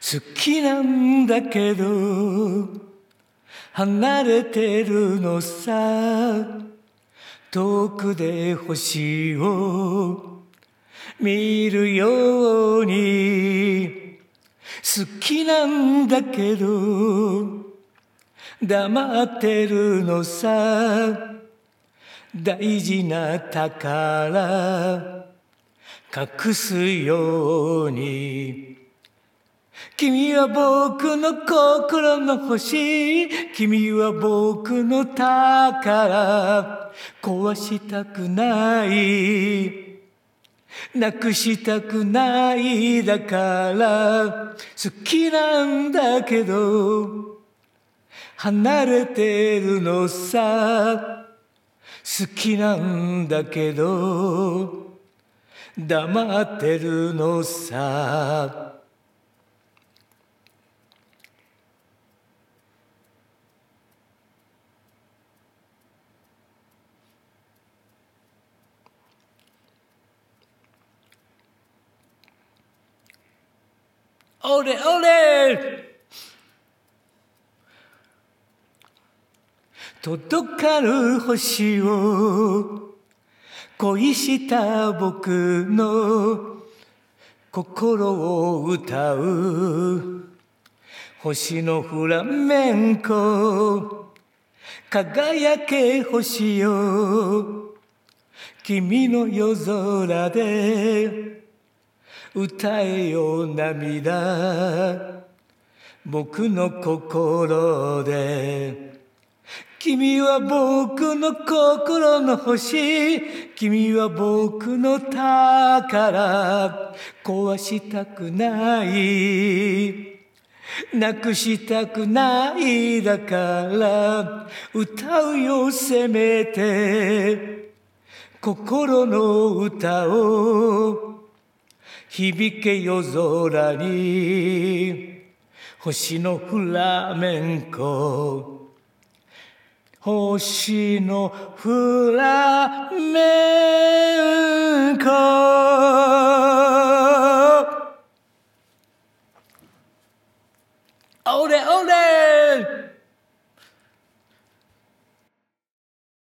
好きなんだけど離れてるのさ。遠くで星を見るように。好きなんだけど黙ってるのさ。大事な宝隠すように。君は僕の心の星、君は僕の宝。壊したくない、なくしたくない、だから好きなんだけど離れてるのさ。好きなんだけど黙ってるのさ。オレオレ届かぬ星を恋した僕の心を歌う。星のフラメンコ輝け星よ。君の夜空で歌えよ涙。僕の心で。君は僕の心の星、君は僕の宝。壊したくない、なくしたくない、だから歌うよせめて心の歌を。響け夜空に星のフラメンコ。星のフラメンコ。